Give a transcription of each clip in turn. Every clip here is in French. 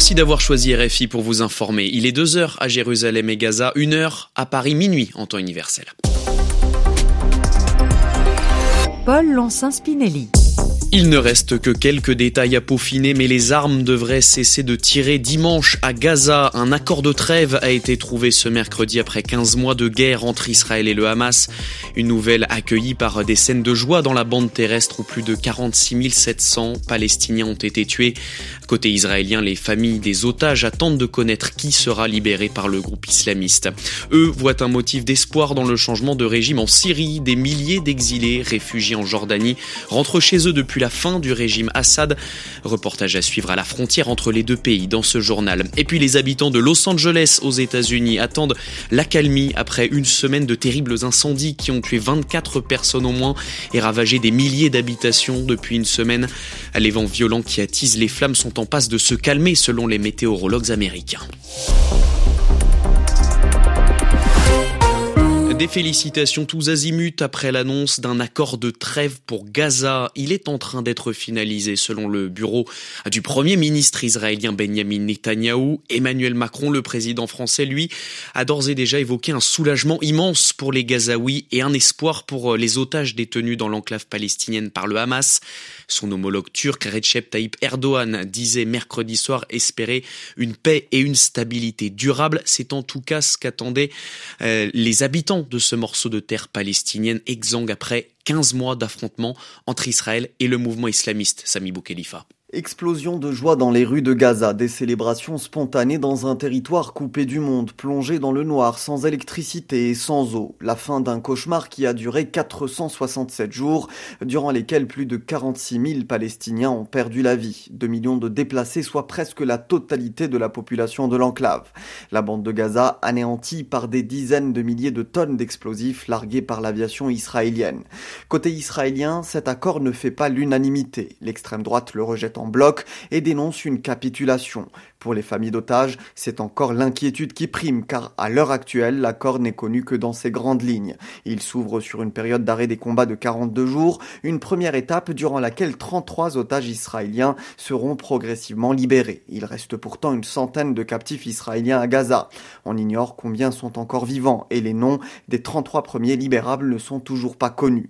Merci d'avoir choisi RFI pour vous informer. Il est 2h à Jérusalem et Gaza, 1h à Paris, minuit en temps universel. Paul Lonsin-Spinelli. Il ne reste que quelques détails à peaufiner, mais les armes devraient cesser de tirer dimanche à Gaza. Un accord de trêve a été trouvé ce mercredi après 15 mois de guerre entre Israël et le Hamas. Une nouvelle accueillie par des scènes de joie dans la bande terrestre où plus de 46 700 Palestiniens ont été tués. Côté israélien, les familles des otages attendent de connaître qui sera libéré par le groupe islamiste. Eux voient un motif d'espoir dans le changement de régime en Syrie. Des milliers d'exilés réfugiés en Jordanie rentrent chez eux depuis la fin du régime Assad. Reportage à suivre à la frontière entre les deux pays dans ce journal. Et puis les habitants de Los Angeles aux États-Unis attendent l'accalmie après une semaine de terribles incendies qui ont tué 24 personnes au moins et ravagé des milliers d'habitations depuis une semaine. Les vents violents qui attisent les flammes sont en passe de se calmer selon les météorologues américains. Des félicitations tous azimuts après l'annonce d'un accord de trêve pour Gaza. Il est en train d'être finalisé selon le bureau du Premier ministre israélien Benjamin Netanyahou. Emmanuel Macron, le président français, lui, a d'ores et déjà évoqué un soulagement immense pour les Gazaouis et un espoir pour les otages détenus dans l'enclave palestinienne par le Hamas. Son homologue turc Recep Tayyip Erdogan disait mercredi soir espérer une paix et une stabilité durable. C'est en tout cas ce qu'attendaient les habitants de ce morceau de terre palestinienne exsangue après 15 mois d'affrontements entre Israël et le mouvement islamiste. Sami Boukhelifa. Explosion de joie dans les rues de Gaza, des célébrations spontanées dans un territoire coupé du monde, plongé dans le noir, sans électricité et sans eau. La fin d'un cauchemar qui a duré 467 jours, durant lesquels plus de 46 000 Palestiniens ont perdu la vie. 2 millions de déplacés, soit presque la totalité de la population de l'enclave. La bande de Gaza anéantie par des dizaines de milliers de tonnes d'explosifs largués par l'aviation israélienne. Côté israélien, cet accord ne fait pas l'unanimité. L'extrême droite le rejette en bloc et dénonce une capitulation. Pour les familles d'otages, c'est encore l'inquiétude qui prime car à l'heure actuelle, l'accord n'est connu que dans ses grandes lignes. Il s'ouvre sur une période d'arrêt des combats de 42 jours, une première étape durant laquelle 33 otages israéliens seront progressivement libérés. Il reste pourtant une centaine de captifs israéliens à Gaza. On ignore combien sont encore vivants et les noms des 33 premiers libérables ne sont toujours pas connus.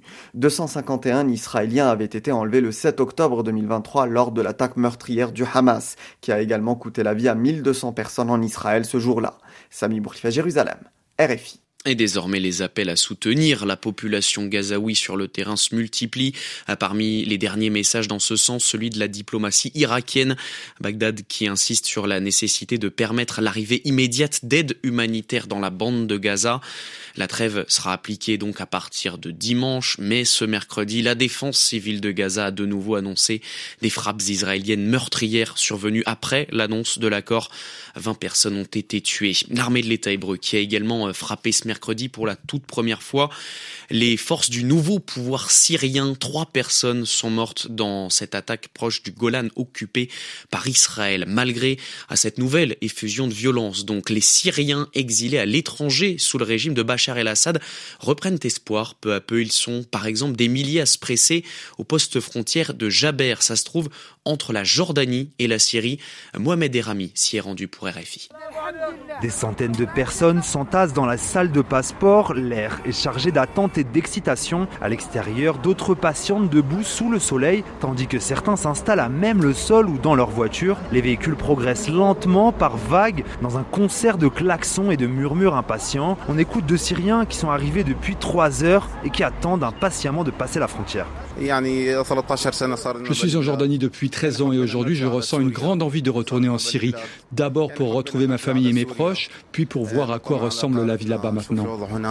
251 Israéliens avaient été enlevés le 7 octobre 2023 lors de l'attaque meurtrière du Hamas, qui a également coûté la vie à 1200 personnes en Israël ce jour-là. Sami Boukhelifa, Jérusalem, RFI. Et désormais, les appels à soutenir la population gazaoui sur le terrain se multiplient. Parmi les derniers messages dans ce sens, celui de la diplomatie irakienne. Bagdad qui insiste sur la nécessité de permettre l'arrivée immédiate d'aide humanitaire dans la bande de Gaza. La trêve sera appliquée donc à partir de dimanche, mais ce mercredi, la défense civile de Gaza a de nouveau annoncé des frappes israéliennes meurtrières survenues après l'annonce de l'accord. 20 personnes ont été tuées. L'armée de l'État hébreu qui a également frappé ce mercredi pour la toute première fois les forces du nouveau pouvoir syrien. 3 personnes sont mortes dans cette attaque proche du Golan occupé par Israël. Malgré cette nouvelle effusion de violence, donc les Syriens exilés à l'étranger sous le régime de Bachar el-Assad reprennent espoir. Peu à peu, ils sont par exemple des milliers à se presser au poste frontière de Jaber. Ça se trouve entre la Jordanie et la Syrie. Mohamed Erami s'y est rendu pour RFI. Des centaines de personnes s'entassent dans la salle de passeport. L'air est chargé d'attente et d'excitation. À l'extérieur, d'autres patientent debout sous le soleil, tandis que certains s'installent à même le sol ou dans leur voiture. Les véhicules progressent lentement par vagues dans un concert de klaxons et de murmures impatients. On écoute de Syriens qui sont arrivés depuis 3 heures et qui attendent impatiemment de passer la frontière. Je suis en Jordanie depuis 13 ans et aujourd'hui je ressens une grande envie de retourner en Syrie. D'abord pour retrouver ma famille et mes proches, puis pour voir à quoi ressemble la vie là-bas maintenant.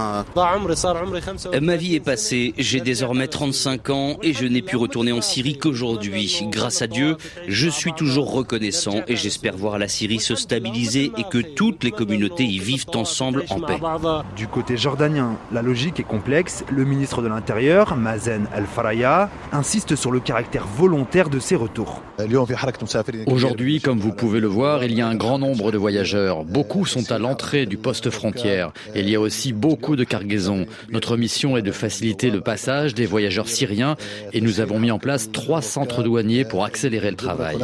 Ma vie est passée, j'ai désormais 35 ans et je n'ai pu retourner en Syrie qu'aujourd'hui. Grâce à Dieu, je suis toujours reconnaissant et j'espère voir la Syrie se stabiliser et que toutes les communautés y vivent ensemble en paix. Du côté jordanien, la logique est complexe. Le ministre de l'Intérieur, Mazen El-Faraya, insiste sur le caractère volontaire de ces retours. Aujourd'hui, comme vous pouvez le voir, il y a un grand nombre de voyageurs. Beaucoup sont à l'entrée du poste frontière. Il y a aussi aussi beaucoup de cargaisons. Notre mission est de faciliter le passage des voyageurs syriens et nous avons mis en place 3 centres douaniers pour accélérer le travail.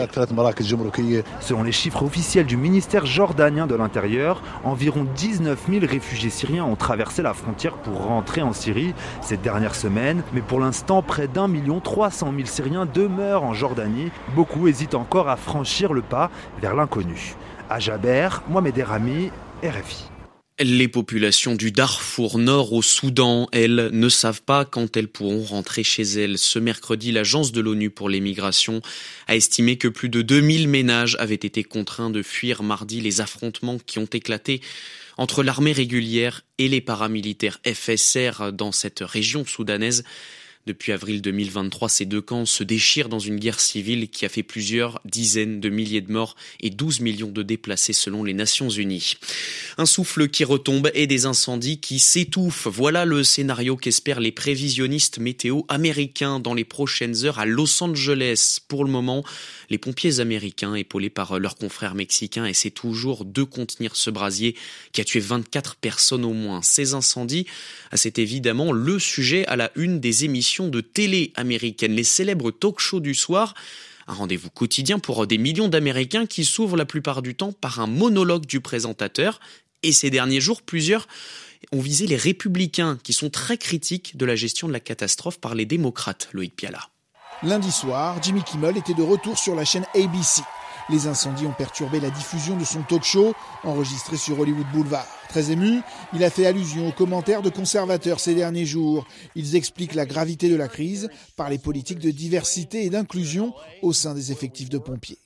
Selon les chiffres officiels du ministère jordanien de l'Intérieur, environ 19 000 réfugiés syriens ont traversé la frontière pour rentrer en Syrie ces dernières semaines. Mais pour l'instant, près d'1 300 000 Syriens demeurent en Jordanie. Beaucoup hésitent encore à franchir le pas vers l'inconnu. À Jaber, Mohamed Errami, RFI. Les populations du Darfour Nord au Soudan, elles, ne savent pas quand elles pourront rentrer chez elles. Ce mercredi, l'Agence de l'ONU pour les migrations a estimé que plus de 2000 ménages avaient été contraints de fuir mardi les affrontements qui ont éclaté entre l'armée régulière et les paramilitaires FSR dans cette région soudanaise. Depuis avril 2023, ces deux camps se déchirent dans une guerre civile qui a fait plusieurs dizaines de milliers de morts et 12 millions de déplacés selon les Nations Unies. Un souffle qui retombe et des incendies qui s'étouffent. Voilà le scénario qu'espèrent les prévisionnistes météo américains dans les prochaines heures à Los Angeles. Pour le moment, les pompiers américains, épaulés par leurs confrères mexicains, essaient toujours de contenir ce brasier qui a tué 24 personnes au moins. Ces incendies, c'est évidemment le sujet à la une des émissions de télé américaines, les célèbres talk-shows du soir. Un rendez-vous quotidien pour des millions d'Américains qui s'ouvrent la plupart du temps par un monologue du présentateur. Et ces derniers jours, plusieurs ont visé les républicains qui sont très critiques de la gestion de la catastrophe par les démocrates. Loïc Piala. Lundi soir, Jimmy Kimmel était de retour sur la chaîne ABC. Les incendies ont perturbé la diffusion de son talk-show, enregistré sur Hollywood Boulevard. Très ému, il a fait allusion aux commentaires de conservateurs ces derniers jours. Ils expliquent la gravité de la crise par les politiques de diversité et d'inclusion au sein des effectifs de pompiers.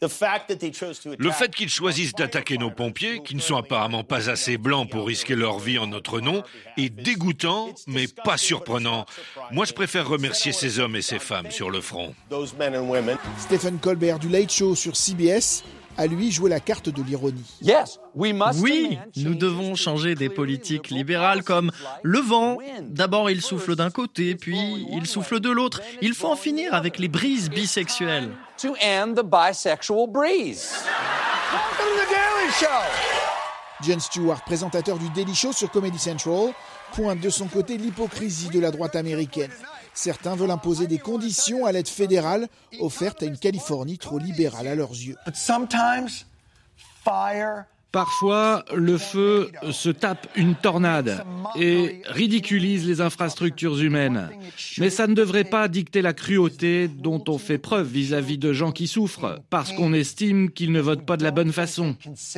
Le fait qu'ils choisissent d'attaquer nos pompiers, qui ne sont apparemment pas assez blancs pour risquer leur vie en notre nom, est dégoûtant, mais pas surprenant. Moi, je préfère remercier ces hommes et ces femmes sur le front. Stephen Colbert du Late Show sur CBS a lui joué la carte de l'ironie. Oui, nous devons changer des politiques libérales comme le vent. D'abord il souffle d'un côté, puis il souffle de l'autre. Il faut en finir avec les brises bisexuelles. Jon Stewart, présentateur du Daily Show sur Comedy Central, pointe de son côté l'hypocrisie de la droite américaine. Certains veulent imposer des conditions à l'aide fédérale offerte à une Californie trop libérale à leurs yeux. Parfois, le feu se tape une tornade et ridiculise les infrastructures humaines. Mais ça ne devrait pas dicter la cruauté dont on fait preuve vis-à-vis de gens qui souffrent, parce qu'on estime qu'ils ne votent pas de la bonne façon.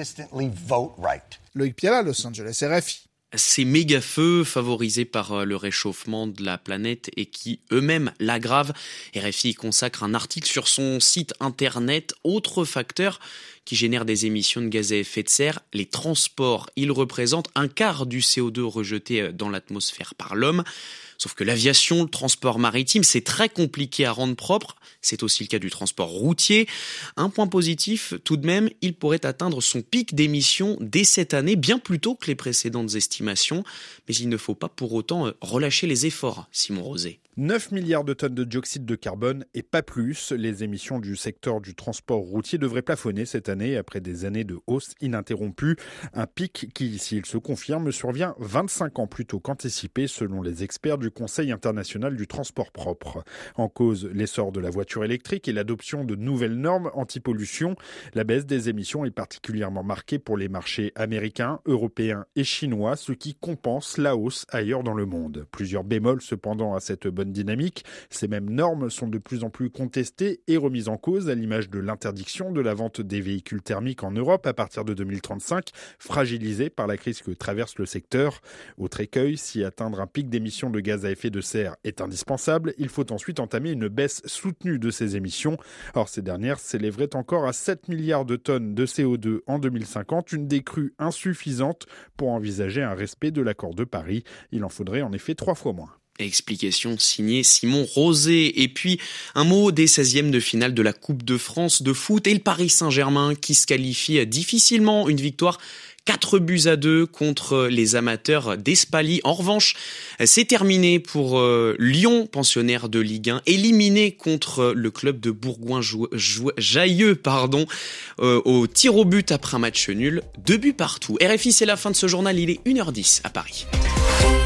Loïc Piala, Los Angeles, RFI. Ces méga-feux favorisés par le réchauffement de la planète et qui eux-mêmes l'aggravent. RFI consacre un article sur son site internet. Autre facteur qui génère des émissions de gaz à effet de serre, les transports. Ils représentent un quart du CO2 rejeté dans l'atmosphère par l'homme. Sauf que l'aviation, le transport maritime, c'est très compliqué à rendre propre. C'est aussi le cas du transport routier. Un point positif, tout de même, il pourrait atteindre son pic d'émissions dès cette année, bien plus tôt que les précédentes estimations. Mais il ne faut pas pour autant relâcher les efforts, Simon Rosé. 9 milliards de tonnes de dioxyde de carbone et pas plus. Les émissions du secteur du transport routier devraient plafonner cette année après des années de hausse ininterrompue. Un pic qui, s'il se confirme, survient 25 ans plus tôt qu'anticipé selon les experts du Conseil international du transport propre. En cause, l'essor de la voiture électrique et l'adoption de nouvelles normes anti-pollution. La baisse des émissions est particulièrement marquée pour les marchés américains, européens et chinois, ce qui compense la hausse ailleurs dans le monde. Plusieurs bémols cependant à cette bonne dynamique. Ces mêmes normes sont de plus en plus contestées et remises en cause à l'image de l'interdiction de la vente des véhicules thermiques en Europe à partir de 2035, fragilisée par la crise que traverse le secteur. Autre écueil, si atteindre un pic d'émissions de gaz à effet de serre est indispensable, il faut ensuite entamer une baisse soutenue de ces émissions. Or, ces dernières s'élèveraient encore à 7 milliards de tonnes de CO2 en 2050, une décrue insuffisante pour envisager un respect de l'accord de Paris. Il en faudrait en effet 3 fois moins. Explication signée Simon Rosé. Et puis, un mot des 16e de finale de la Coupe de France de foot et le Paris Saint-Germain qui se qualifie difficilement. Une victoire 4-2 contre les amateurs d'Espali. En revanche, c'est terminé pour Lyon, pensionnaire de Ligue 1, éliminé contre le club de Bourgoin-Jallieu, au tir au but après un match nul, 2 buts partout. RFI, c'est la fin de ce journal, il est 1h10 à Paris.